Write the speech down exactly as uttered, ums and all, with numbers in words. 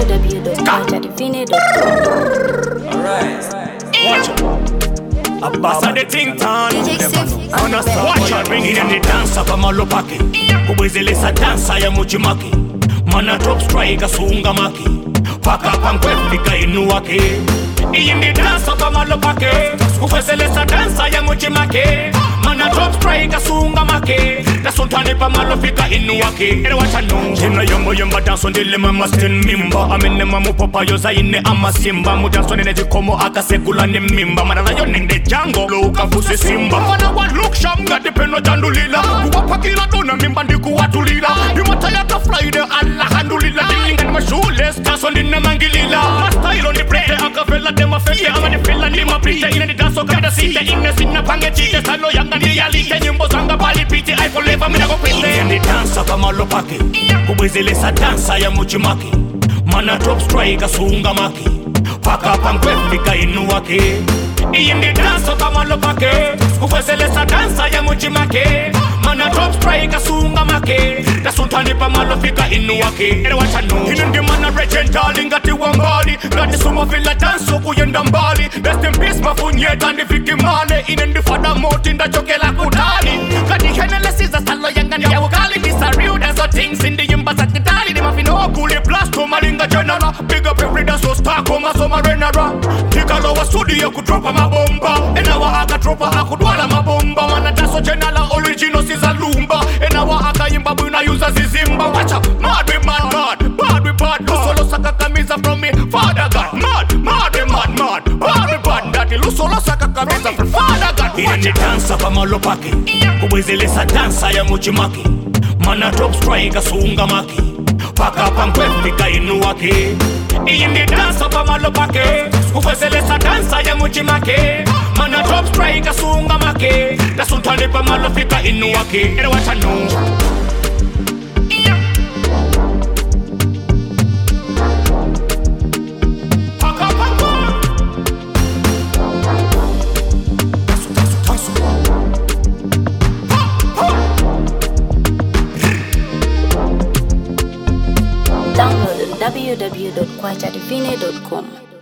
w w dot kwacha divine dot com. Alright. Watch it. A boss of the ting tan. Understand? Watch out. Bring in the dancer from Malopaki. Kubwezilisa dancer ya Muchimaki. Mana top striker sunga maki. Paka pankwefika inuwaki. Iyi ndi dancer from Malopaki. Kubwezilisa dancer ya Muchimaki. Mana top striker sunga maki. Dasuntani pa malofika inuwaki. Ere wacha no. Jina yombo yomba danso ndile mama stin mimba. Amene mamu popa yoza ine ama simba. Mudanso nene jikomo akasekula ni mimba. Madana yone nde jango luka fusi simba. Wana wa look shamga dipeno jandulila. Kuwapakila dona mimba ndiku watulila. Yumata yata Friday Allah handulila. Dilinga ni mashules danso ndine mangilila. Style on the plate akafela dema fete. Ama ni fela ni maprite. Ine ni danso kada site. Ine sina pange chite. Salo yanga ni yalite. Nyimbo zanga bali pite. I forever mina go pite. Ine dansa kama Malopaki. Kubwezilisa dansa ya Muchimaki. Mana top striker sunga maki. Paka pankwefika inuwaki. Iyi ndi dansa kama Malopaki. Kubwezilisa dansa ya Muchimaki. Mana top striker sunga maki. Dasuntani pa malofika inuwaki. Ere wacha no. Ine ndi mana regental ngati wambali. Ngati suma vila danso kuyenda mbali. Rest in peace mafunyeta ndifiki male. Ine ndi fada moti ndachokela kutali. Ngati henele siza salo yanga ya wakali. This a real dance of things in the yimba sakitali. Di mafino kuli plasto malinga general. Big up every dance so star koma so marenara. Tika lowa studio kudropa mabomba. Enawa aka dropa akudwala mabomba. Mana danso general original siza lumba. Enawa aka yimba buna yuza zizimba. Watcha mad we mad mad. Bad we bad. Lusolo saka kamisa from me father God. Mad mad we mad mad. Bad we bad daddy. Lusolo saka kamisa from father God. Ine ni dansa pa Malopaki. Kubwezilisa dansa ya Muchimaki. Mana top striker sunga maki. Paka pankwefika inuwaki. Iyi ndi dansa pa Malopaki. Kubwezilisa dansa ya Muchimaki. Mana top striker sunga maki. Dasuntani pa malofika inuwaki. Ere wacha no. Download w w w dot kwacha divine dot com.